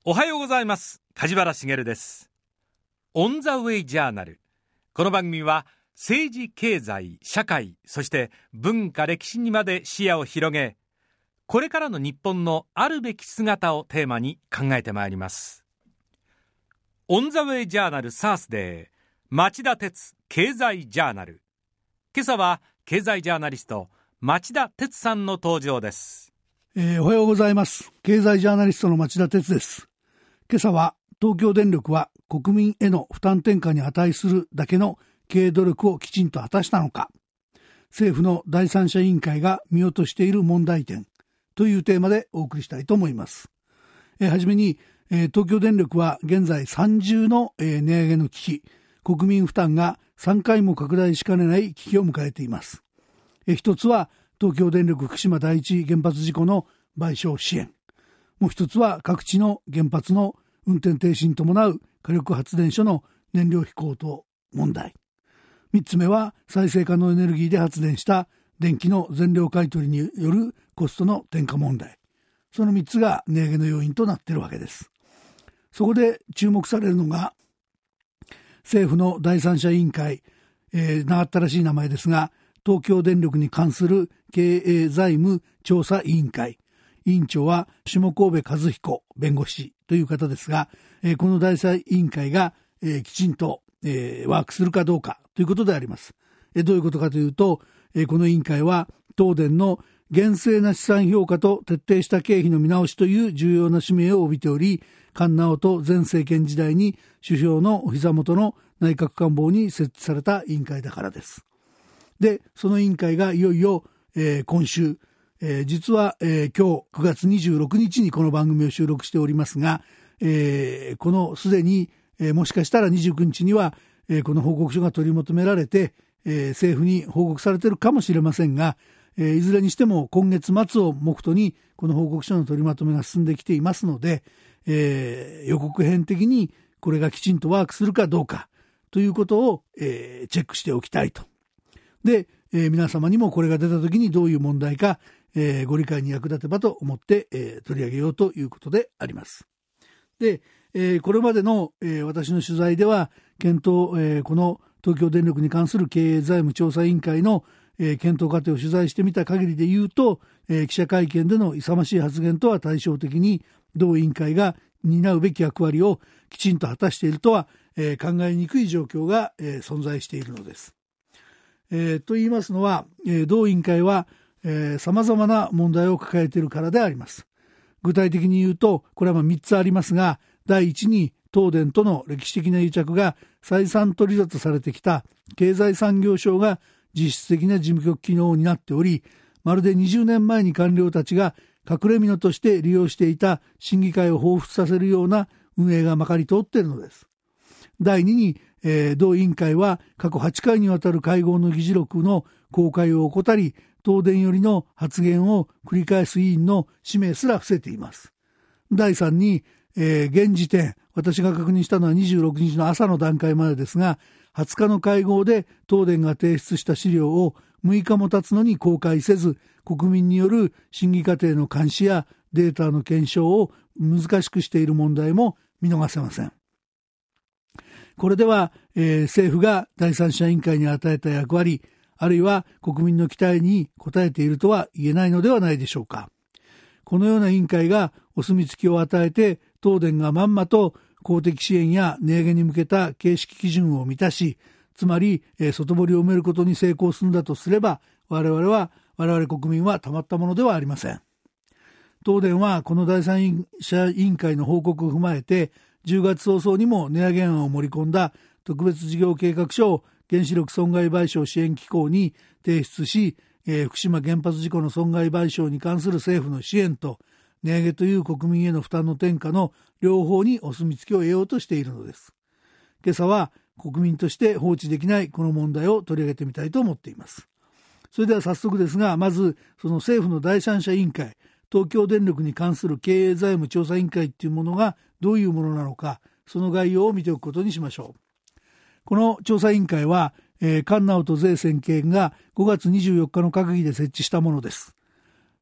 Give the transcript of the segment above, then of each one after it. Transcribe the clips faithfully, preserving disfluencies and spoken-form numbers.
おはようございます。梶原茂です。オンザウェイジャーナル。この番組は政治、経済、社会、そして文化、歴史にまで視野を広げ、これからの日本のあるべき姿をテーマに考えてまいります。オンザウェイジャーナルサースデー町田鉄経済ジャーナル。今朝は経済ジャーナリスト町田鉄さんの登場です。 えー、おはようございます。経済ジャーナリストの町田鉄です。今朝は東京電力は国民への負担転嫁に値するだけの経営努力をきちんと果たしたのか、政府の第三者委員会が見落としている問題点というテーマでお送りしたいと思います。えー、はじめに、えー、東京電力は現在三重の、えー、値上げの危機、国民負担がさんかいも拡大しかねない危機を迎えています。えー、一つは東京電力福島第一原発事故の賠償支援、もう一つは各地の原発の運転停止に伴う火力発電所の燃料費高騰問題、三つ目は再生可能エネルギーで発電した電気の全量買取によるコストの転嫁問題、その三つが値上げの要因となっているわけです。そこで注目されるのが政府の第三者委員会、えー、長ったらしい名前ですが、東京電力に関する経営財務調査委員会、委員長は下神戸和彦弁護士という方ですが、えー、この第三者委員会が、えー、きちんと、えー、ワークするかどうかということであります。えー、どういうことかというと、えー、この委員会は東電の厳正な資産評価と徹底した経費の見直しという重要な使命を帯びており、菅直人前政権時代に首相のお膝元の内閣官房に設置された委員会だからです。で、その委員会がいよいよ、えー、今週、えー、実は、えー、今日くがつにじゅうろくにちにこの番組を収録しておりますが、えー、このすでに、えー、もしかしたらにじゅうくにちには、えー、この報告書が取り求められて、えー、政府に報告されているかもしれませんが、えー、いずれにしても今月末を目途にこの報告書の取りまとめが進んできていますので、えー、予告編的にこれがきちんとワークするかどうかということを、えー、チェックしておきたいと。で、えー、皆様にもこれが出た時にどういう問題か、えー、ご理解に役立てばと思って、えー、取り上げようということであります。で、えー、これまでの、えー、私の取材では検討、えー、この東京電力に関する経営財務調査委員会の、えー、検討過程を取材してみた限りで言うと、えー、記者会見での勇ましい発言とは対照的に同委員会が担うべき役割をきちんと果たしているとは、えー、考えにくい状況が、えー、存在しているのです。えー、と言いますのは、えー、同委員会はさまざまな問題を抱えているからであります。具体的に言うと、これはまあみっつありますが、第一に東電との歴史的な癒着が再三取り沙汰されてきた経済産業省が実質的な事務局機能を担っており、まるでにじゅうねんまえに官僚たちが隠れ蓑として利用していた審議会を彷彿させるような運営がまかり通っているのです。第二に、えー、同委員会は過去はちかいにわたる会合の議事録の公開を怠り、東電よりの発言を繰り返す委員の氏名すら伏せています。第三に、えー、現時点、私が確認したのはにじゅうろくにちの朝の段階までですが、はつかの会合で東電が提出した資料をむいかも経つのに公開せず、国民による審議過程の監視やデータの検証を難しくしている問題も見逃せません。これでは、えー、政府が第三者委員会に与えた役割、あるいは国民の期待に応えているとは言えないのではないでしょうか。このような委員会がお墨付きを与えて、東電がまんまと公的支援や値上げに向けた形式基準を満たし、つまり、えー、外堀を埋めることに成功するんだとすれば、我々は我々国民はたまったものではありません。東電はこの第三者委員会の報告を踏まえて、じゅうがつ早々にも値上げ案を盛り込んだ特別事業計画書を原子力損害賠償支援機構に提出し、えー、福島原発事故の損害賠償に関する政府の支援と値上げという国民への負担の転嫁の両方にお墨付きを得ようとしているのです。今朝は国民として放置できないこの問題を取り上げてみたいと思っています。それでは早速ですが、まずその政府の第三者委員会、東京電力に関する経営財務調査委員会というものがどういうものなのか、その概要を見ておくことにしましょう。この調査委員会は、えー、菅直人前政権がごがつにじゅうよっかの閣議で設置したものです。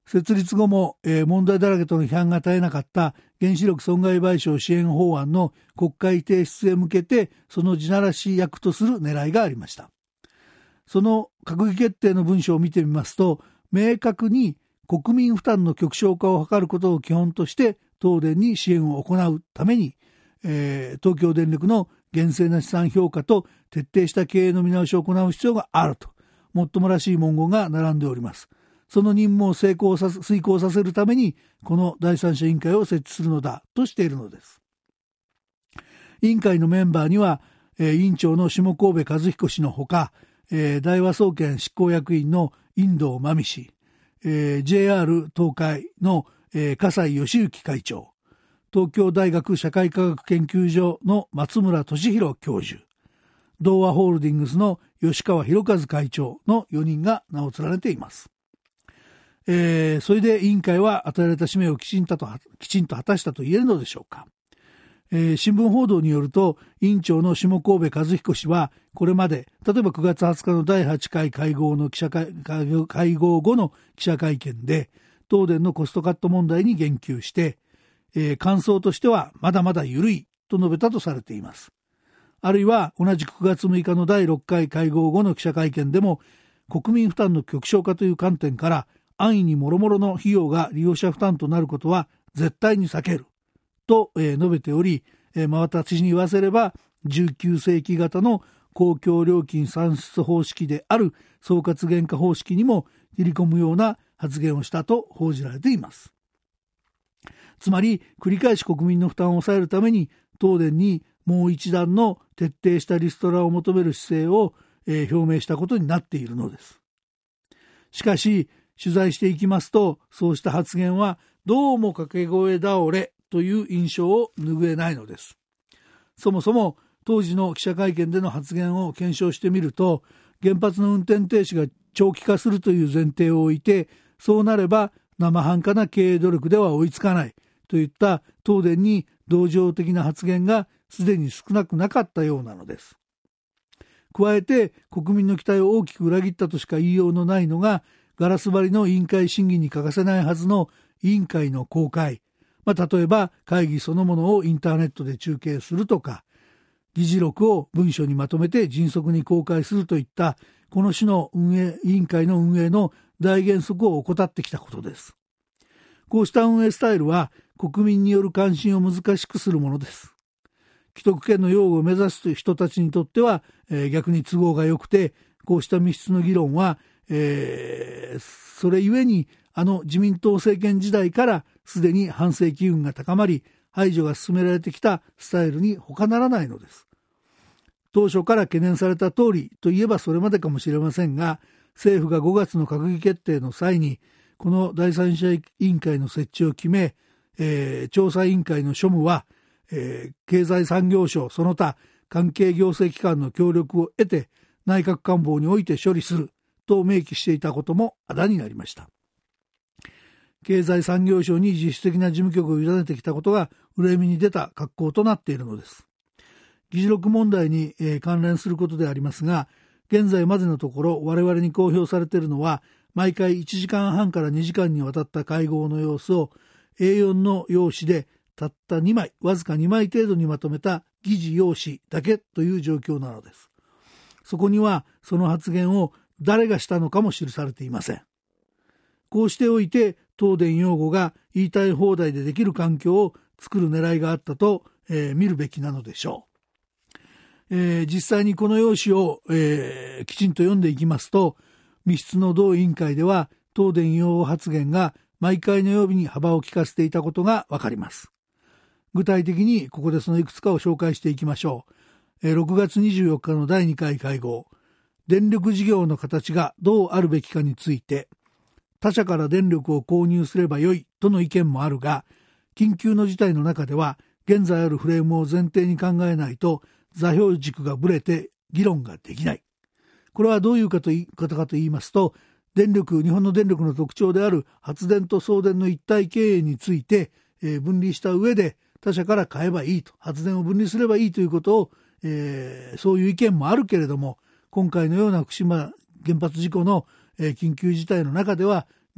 設立後も、えー、問題だらけとの批判が絶えなかった原子力損害賠償支援法案の国会提出へ向けて、その地ならし役とする狙いがありました。その閣議決定の文書を見てみますと、明確に国民負担の極小化を図ることを基本として東電に支援を行うために、えー、東京電力の厳正な資産評価と徹底した経営の見直しを行う必要があると、もっともらしい文言が並んでおります。その任務を成功させ遂行させるためにこの第三者委員会を設置するのだとしているのです。委員会のメンバーには、えー、委員長の下神戸和彦氏のほか、えー、大和総研執行役員の印藤真美氏、えー、ジェイアール 東海の、えー、笠井義行会長、東京大学社会科学研究所の松村俊弘教授、同和ホールディングスの吉川博和会長のよにんが名を連ねています。えー、それで委員会は与えられた使命をきちんときちんと果たしたと言えるのでしょうか。えー、新聞報道によると、委員長の下神戸和彦氏はこれまで、例えばくがつはつかのだいはちかい会合の記者会会合後の記者会見で東電のコストカット問題に言及して、えー、感想としてはまだまだ緩いと述べたとされています。あるいは同じくくがつむいかのだいろっかい会合後の記者会見でも、国民負担の極小化という観点から安易に諸々の費用が利用者負担となることは絶対に避けると、えー、述べており、えー、また私に言わせればじゅうきゅうせいき型の公共料金算出方式である総括原価方式にも切り込むような発言をしたと報じられています。つまり繰り返し国民の負担を抑えるために東電にもう一段の徹底したリストラを求める姿勢を、えー、表明したことになっているのです。しかし取材していきますと、そうした発言はどうも掛け声倒れという印象を拭えないのです。そもそも当時の記者会見での発言を検証してみると、原発の運転停止が長期化するという前提を置いて、そうなれば生半可な経営努力では追いつかないといった東電に同情的な発言がすでに少なくなかったようなのです。加えて国民の期待を大きく裏切ったとしか言いようのないのが、ガラス張りの委員会審議に欠かせないはずの委員会の公開、まあ、例えば会議そのものをインターネットで中継するとか、議事録を文書にまとめて迅速に公開するといったこの種の運営委員会の運営の大原則を怠ってきたことです。こうした運営スタイルは国民による関心を難しくするものです。既得権の擁護を目指す人たちにとっては、えー、逆に都合が良くて、こうした密室の議論は、えー、それゆえにあの自民党政権時代からすでに反省機運が高まり、排除が進められてきたスタイルに他ならないのです。当初から懸念された通りといえばそれまでかもしれませんが、政府がごがつの閣議決定の際にこの第三者委員会の設置を決め、えー、調査委員会の所務は、えー、経済産業省その他関係行政機関の協力を得て内閣官房において処理すると明記していたこともあだになりました。経済産業省に実質的な事務局を委ねてきたことが憂い目に出た格好となっているのです。議事録問題に、えー、関連することでありますが、現在までのところ我々に公表されているのは、毎回いちじかんはんからにじかんにわたった会合の様子を エーよん の用紙でたったにまい、わずかにまい程度にまとめた議事要旨だけという状況なのです。そこにはその発言を誰がしたのかも記されていません。こうしておいて東電擁護が言いたい放題でできる環境を作る狙いがあったと、えー、見るべきなのでしょう。えー、実際にこの用紙を、えー、きちんと読んでいきますと、密室の同委員会では東電擁護発言が毎回の曜日に幅を利かせていたことがわかります。具体的にここでそのいくつかを紹介していきましょう。えー、ろくがつにじゅうよっかのだいにかい会合、電力事業の形がどうあるべきかについて、他社から電力を購入すればよいとの意見もあるが、緊急の事態の中では現在あるフレームを前提に考えないと座標軸がぶれて議論ができない。これはどういうことかと言いますと、電力日本の電力の特徴である発電と送電の一体経営について、えー、分離した上で他社から買えばいいと、発電を分離すればいいということを、えー、そういう意見もあるけれども、今回のような福島原発事故の、えー、緊急事態の中では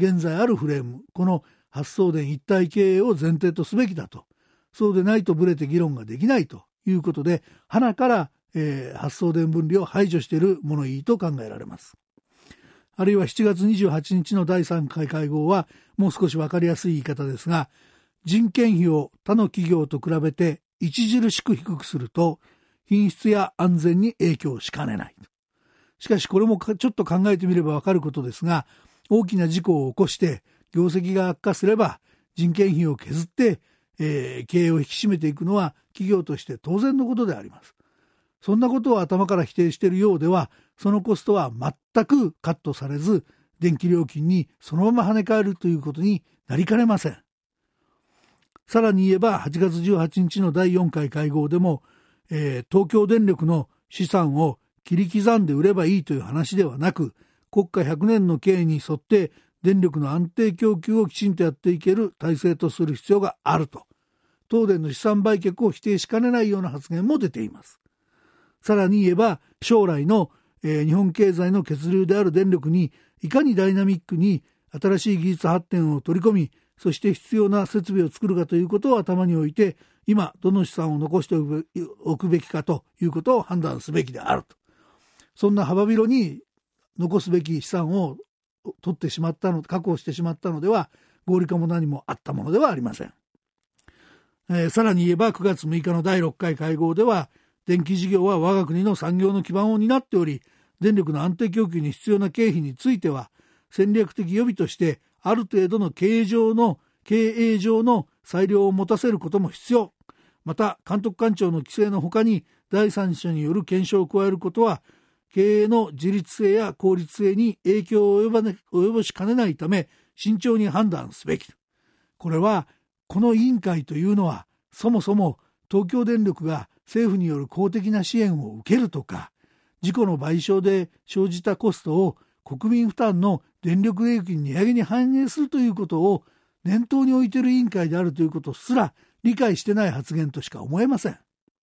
現在あるフレーム、この発送電一体経営を前提とすべきだと。そうでないとブレて議論ができないということで、鼻から、えー、発送電分離を排除している物言いと考えられます。あるいはしちがつにじゅうはちにちのだいさんかい会合はもう少し分かりやすい言い方ですが、人件費を他の企業と比べて著しく低くすると品質や安全に影響しかねない。しかしこれもちょっと考えてみれば分かることですが、大きな事故を起こして業績が悪化すれば人件費を削って、えー、経営を引き締めていくのは企業として当然のことであります。そんなことを頭から否定しているようでは、そのコストは全くカットされず、電気料金にそのまま跳ね返るということになりかねません。さらに言えば、はちがつじゅうはちにちのだいよんかい会合でも、えー、東京電力の資産を切り刻んで売ればいいという話ではなく、国家ひゃくねんの経営に沿って電力の安定供給をきちんとやっていける体制とする必要があると、東電の資産売却を否定しかねないような発言も出ています。さらに言えば、将来の、えー、日本経済の血流である電力にいかにダイナミックに新しい技術発展を取り込み、そして必要な設備を作るかということを頭に置いて、今どの資産を残しておくべきかということを判断すべきであると。そんな幅広に残すべき資産を取ってしまったの、確保してしまったのでは合理化も何もあったものではありません。えー、さらに言えばくがつむいかのだいろっかい会合では、電気事業は我が国の産業の基盤を担っており、電力の安定供給に必要な経費については戦略的予備としてある程度の経営上の経営上の裁量を持たせることも必要。また監督官庁の規制のほかに第三者による検証を加えることは経営の自律性や効率性に影響を及ば、ね、及ぼしかねないため慎重に判断すべき。これはこの委員会というのはそもそも東京電力が政府による公的な支援を受けるとか、事故の賠償で生じたコストを国民負担の電力料金値上げに反映するということを念頭に置いている委員会であるということすら理解してない発言としか思えません。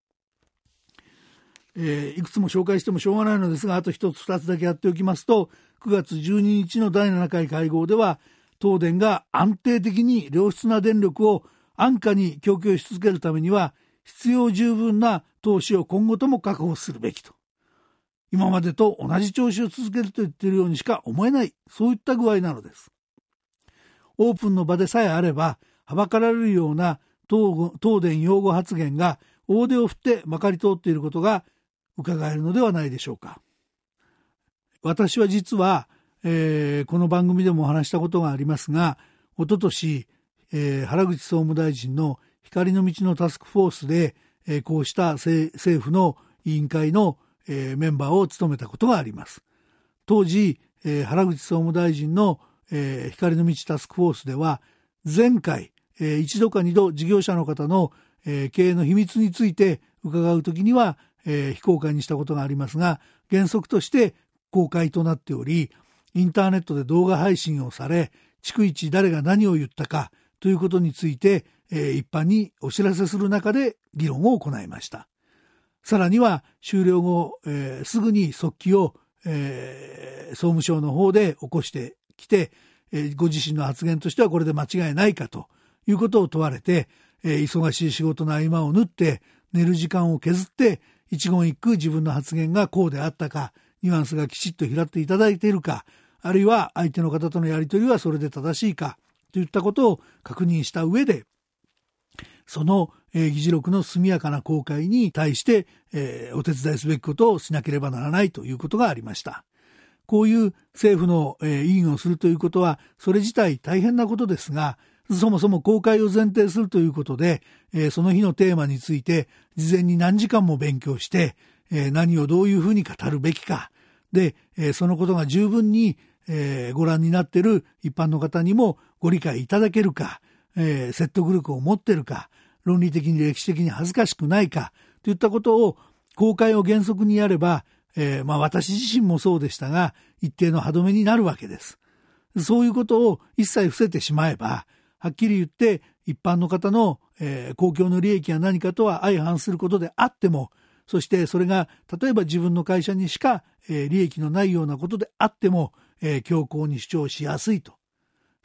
えー、いくつも紹介してもしょうがないのですが、あと一つ二つだけやっておきますと、くがつじゅうににちのだいななかい会合では東電が安定的に良質な電力を安価に供給し続けるためには必要十分な投資を今後とも確保するべきと。今までと同じ調子を続けると言っているようにしか思えない、そういった具合なのです。オープンの場でさえあればはばかられるような 東, 東電擁護発言が大手を振ってまかり通っていることが伺えるのではないでしょうか。私は実は、えー、この番組でもお話したことがありますが、おととし、えー、原口総務大臣の光の道のタスクフォースで、えー、こうした政府の委員会の、えー、メンバーを務めたことがあります。当時、えー、原口総務大臣の、えー、光の道タスクフォースでは前回、えー、一度か二度事業者の方の、えー、経営の秘密について伺うときには、えー、非公開にしたことがありますが、原則として公開となっており、インターネットで動画配信をされ、逐一誰が何を言ったかということについて、えー、一般にお知らせする中で議論を行いました。さらには終了後、えー、すぐに速記を、えー、総務省の方で起こしてきて、えー、ご自身の発言としてはこれで間違いないかということを問われて、えー、忙しい仕事の合間を縫って寝る時間を削って一言一句自分の発言がこうであったか、ニュアンスがきちっと拾っていただいているか、あるいは相手の方とのやり取りはそれで正しいかといったことを確認した上で、その、えー、議事録の速やかな公開に対して、えー、お手伝いすべきことをしなければならないということがありました。こういう政府の、えー、委員をするということはそれ自体大変なことですが、そもそも公開を前提するということで、えー、その日のテーマについて事前に何時間も勉強して、えー、何をどういうふうに語るべきかで、えー、そのことが十分に、えー、ご覧になっている一般の方にもご理解いただけるか、えー、説得力を持っているか、論理的に歴史的に恥ずかしくないかといったことを公開を原則にやれば、えーまあ、私自身もそうでしたが一定の歯止めになるわけです。そういうことを一切伏せてしまえば、はっきり言って一般の方の、えー、公共の利益が何かとは相反することであっても、そしてそれが例えば自分の会社にしか、えー、利益のないようなことであっても、えー、強硬に主張しやすいと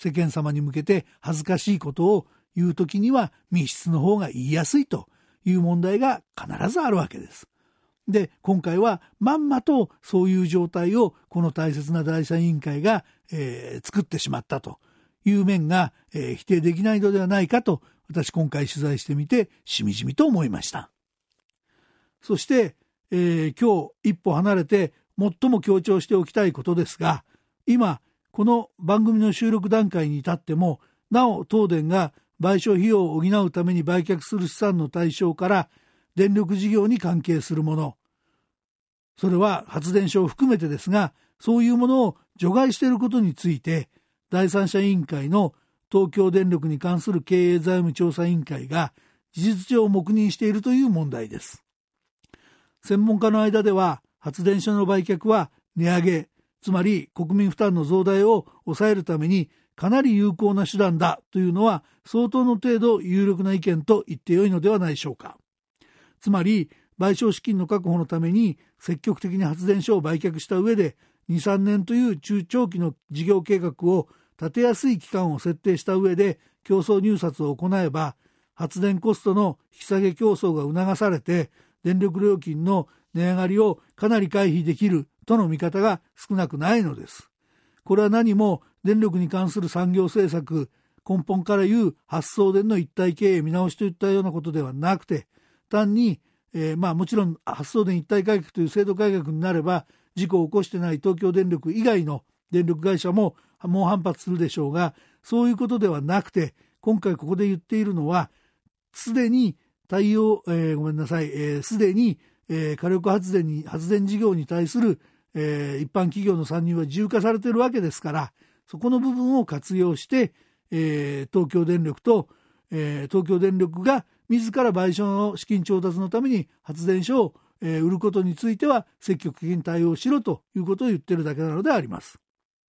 世間様に向けて恥ずかしいことを言うときには密室の方が言いやすいという問題が必ずあるわけです。で、今回はまんまとそういう状態をこの大切な第三委員会が、えー、作ってしまったという面が、えー、否定できないのではないかと私今回取材してみてしみじみと思いました。そして、えー、今日一歩離れて最も強調しておきたいことですが、今この番組の収録段階に至ってもなお東電が賠償費用を補うために売却する資産の対象から電力事業に関係するもの、それは発電所を含めてですが、そういうものを除外していることについて第三者委員会の東京電力に関する経営財務調査委員会が事実上黙認しているという問題です。専門家の間では発電所の売却は値上げ、つまり国民負担の増大を抑えるためにかなり有効な手段だというのは相当の程度有力な意見と言ってよいのではないでしょうか。つまり賠償資金の確保のために積極的に発電所を売却した上でに、さんねんという中長期の事業計画を立てやすい期間を設定した上で競争入札を行えば発電コストの引き下げ競争が促されて電力料金の値上がりをかなり回避できるとの見方が少なくないのです。これは何も電力に関する産業政策、根本から言う発送電の一体経営見直しといったようなことではなくて、単に、えー、まあもちろん発送電一体改革という制度改革になれば事故を起こしてない東京電力以外の電力会社も猛反発するでしょうが、そういうことではなくて、今回ここで言っているのはすでに対応、えー、ごめんなさい、すで、えー、に、えー、火力発電に発電事業に対する、えー、一般企業の参入は自由化されているわけですから、そこの部分を活用して、えー、東京電力と、えー、東京電力が自ら賠償の資金調達のために発電所を、えー、売ることについては積極的に対応しろということを言っているだけなのであります。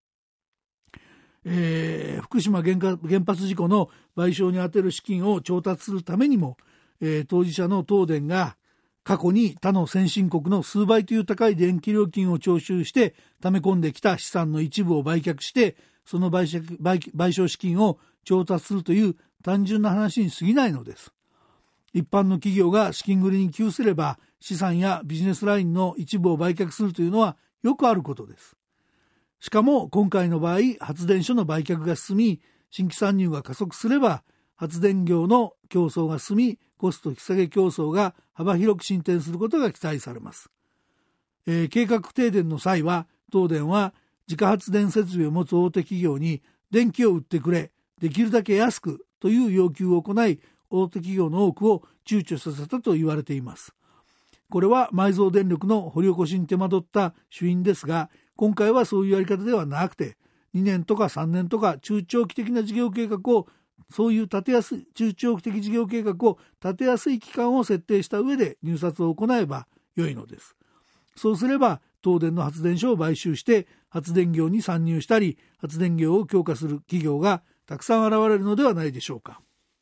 えー、福島原発事故の賠償に充てる資金を調達するためにも、えー、当事者の東電が過去に他の先進国の数倍という高い電気料金を徴収して溜め込んできた資産の一部を売却してその賠償、賠償資金を調達するという単純な話に過ぎないのです。一般の企業が資金繰りに窮すれば資産やビジネスラインの一部を売却するというのはよくあることです。しかも今回の場合発電所の売却が進み新規参入が加速すれば発電業の競争が進みコスト引き下げ競争が幅広く進展することが期待されます。えー、計画停電の際は東電は自家発電設備を持つ大手企業に電気を売ってくれ、できるだけ安くという要求を行い大手企業の多くを躊躇させたと言われています。これは埋蔵電力の掘り起こしに手間取った主因ですが、今回はそういうやり方ではなくてにねんとかさんねんとか中長期的な事業計画をそういう立てやすい中長期的事業計画を立てやすい期間を設定した上で入札を行えば良いのです。そうすれば東電の発電所を買収して発電業に参入したり発電業を強化する企業がたくさん現れるのではないでしょうか。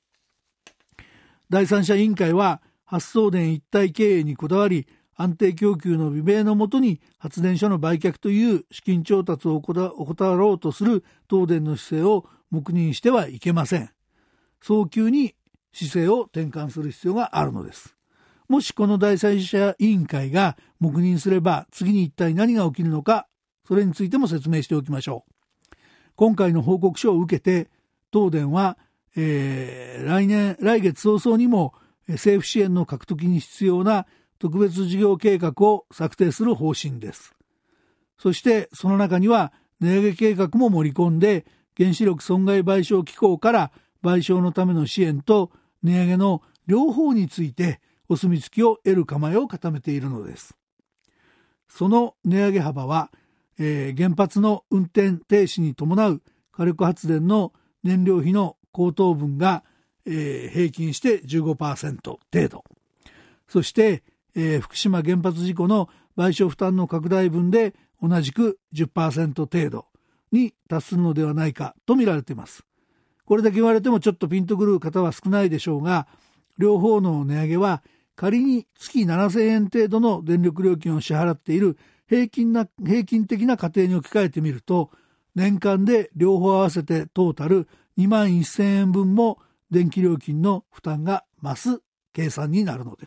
第三者委員会は発送電一体経営にこだわり安定供給の美名のもとに発電所の売却という資金調達を怠ろうとする東電の姿勢を黙認してはいけません。早急に姿勢を転換する必要があるのです。もしこの第三者委員会が黙認すれば次に一体何が起きるのか、それについても説明しておきましょう。今回の報告書を受けて東電は、えー、来年来月早々にも政府支援の獲得に必要な特別事業計画を策定する方針です。そしてその中には値上げ計画も盛り込んで原子力損害賠償機構から賠償のための支援と値上げの両方についてお墨付きを得る構えを固めているのです。その値上げ幅は、えー、原発の運転停止に伴う火力発電の燃料費の高騰分が、えー、平均して じゅうごパーセント 程度、そして、えー、福島原発事故の賠償負担の拡大分で同じく じゅっパーセント 程度に達するのではないかと見られています。これだけ言われてもちょっとピンとくる方は少ないでしょうが、両方の値上げは仮に月ななせんえん程度の電力料金を支払っている平均な平均的な家庭に置き換えてみると年間で両方合わせてトータルにまんせんえんぶんも電気料金の負担が増す計算になるのです。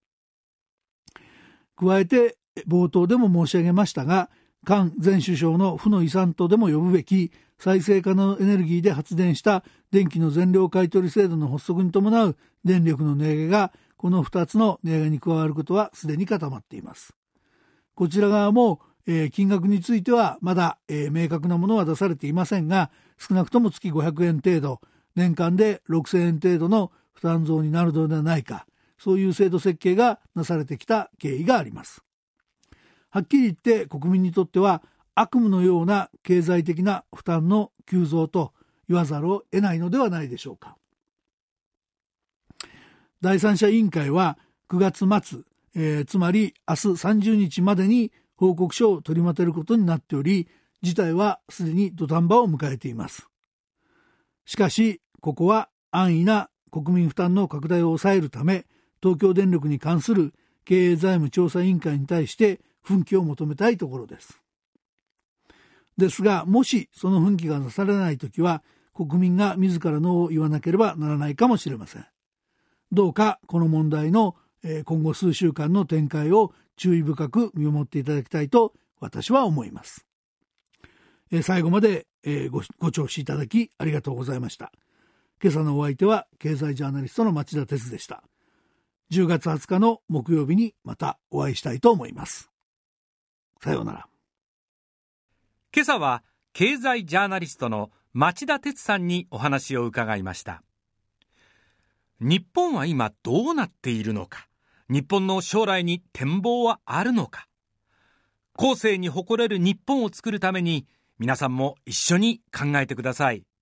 加えて冒頭でも申し上げましたが、菅前首相の負の遺産とでも呼ぶべき再生可能エネルギーで発電した電気の全量買取制度の発足に伴う電力の値上げがこのふたつの値上げに加わることはすでに固まっています。こちら側も、えー、金額についてはまだ、えー、明確なものは出されていませんが、少なくとも月ごひゃくえん程度、年間でろくせんえん程度の負担増になるのではないか、そういう制度設計がなされてきた経緯があります。はっきり言って国民にとっては悪夢のような経済的な負担の急増と言わざるを得ないのではないでしょうか。第三者委員会はくがつ末、えー、つまり明日さんじゅうにちまでに報告書を取りまとめることになっており、事態はすでに土壇場を迎えています。しかしここは安易な国民負担の拡大を抑えるため、東京電力に関する経営財務調査委員会に対して奮起を求めたいところです。ですが、もしその奮起がなされないときは、国民が自らのを言わなければならないかもしれません。どうかこの問題の今後数週間の展開を注意深く見守っていただきたいと私は思います。最後までご、ご聴取いただきありがとうございました。今朝のお相手は経済ジャーナリストの町田哲でした。じゅうがつはつかの木曜日にまたお会いしたいと思います。さようなら。 今朝は経済ジャーナリストの町田哲さんにお話を伺いました。日本は今どうなっているのか、日本の将来に展望はあるのか、後世に誇れる日本を作るために皆さんも一緒に考えてください。